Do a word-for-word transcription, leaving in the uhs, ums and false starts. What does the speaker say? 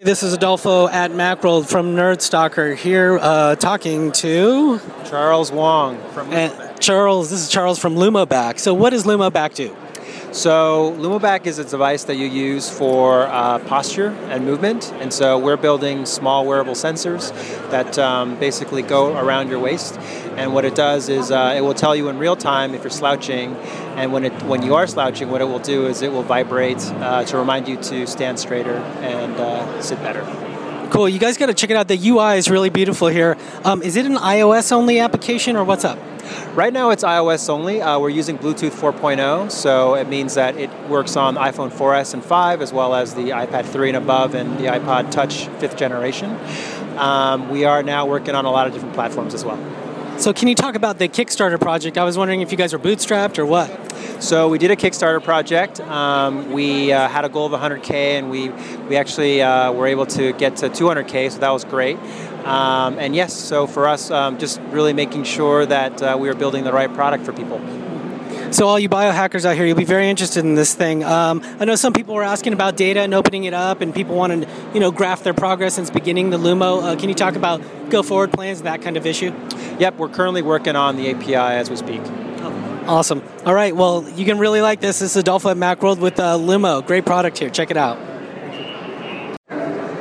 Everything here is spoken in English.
This is Adolfo at Macworld from NerdStalker here uh, talking to Charles Wong from and Charles. This is Charles from LumoBack. So what does LumoBack do? So LumoBack is a device that you use for uh, posture and movement, and so we're building small wearable sensors that um, basically go around your waist. And what it does is uh, it will tell you in real time if you're slouching, and when it when you are slouching, what it will do is it will vibrate uh, to remind you to stand straighter and uh, sit better. Cool. You guys got to check it out. The U I is really beautiful here. Um, is it an iOS only application or what's up? Right now it's iOS only. Uh, we're using Bluetooth four point oh, so it means that it works on iPhone four S and five, as well as the iPad three and above and the iPod Touch fifth generation. Um, we are now working on a lot of different platforms as well. So can you talk about the Kickstarter project? I was wondering if you guys were bootstrapped or what? So we did a Kickstarter project. Um, we uh, had a goal of one hundred K, and we, we actually uh, were able to get to two hundred K, so that was great. Um, and yes, so for us, um, just really making sure that uh, we are building the right product for people. So all you biohackers out here, you'll be very interested in this thing. Um, I know some people were asking about data and opening it up, and people want to, you know, graph their progress since beginning the Lumo. Uh, can you talk about go-forward plans, that kind of issue? Yep, we're currently working on the A P I as we speak. Awesome. All right, well, you can really like this. This is Adolfo at Macworld with uh, Lumo. Great product here. Check it out.